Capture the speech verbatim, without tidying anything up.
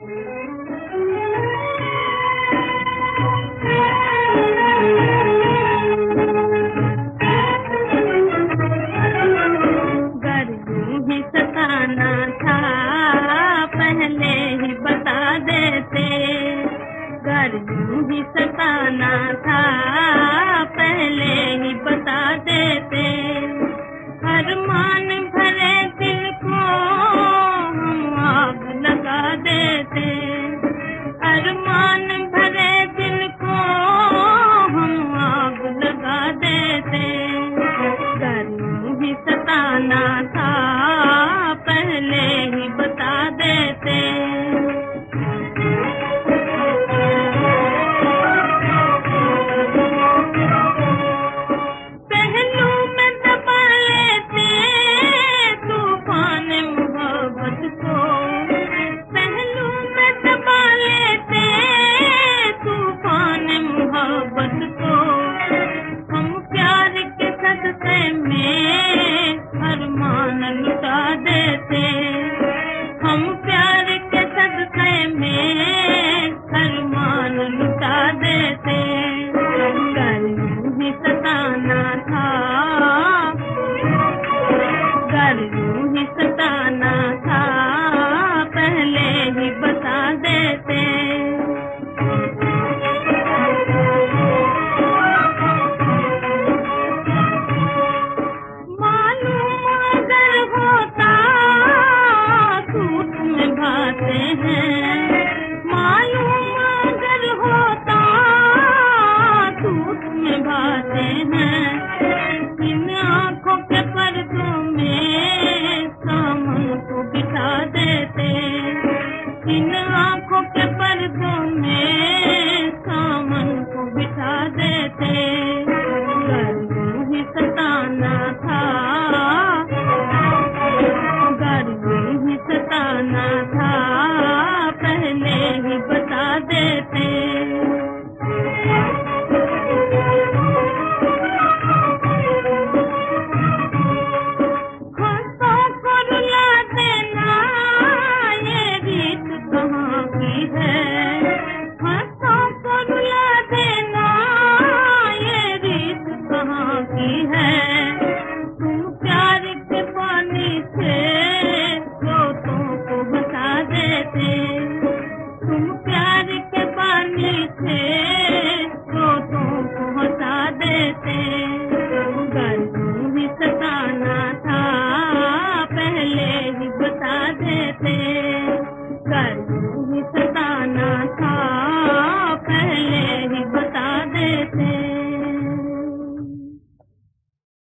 अगर यूं ही सताना था पहले ही बता देते। अरमान भरे दिल को हम आग लगा देते। अरमान भरे दिल को हम आग लगा देते। अगर यूं ही सताना था पहले ही बता देते। हम प्यार के सदक़े में अरमान लुटा देते। अगर यूं ही सताना था अगर यूं ही सताना था पहले ही बता देते। मालूम अगर होता सूत में भाते हैं। इन आँखों के पर्दों में सामन को बिठा देते। इन आँखों के पर्दों में सामन को बिठा देते। अगर यूं ही सताना था अगर यूं ही सताना था पहले ही बता देते। खुशों को रुला देना ये रीत कहाँ की है। खुशों को रुला देना ये रीत कहाँ की है। तुम प्यार के पानी से रोतों को बता देते। तुम प्यार के पानी से रोतों को हटा देते। अगर यूं ही सताना था पहले ही बता देते। अगर यूं ही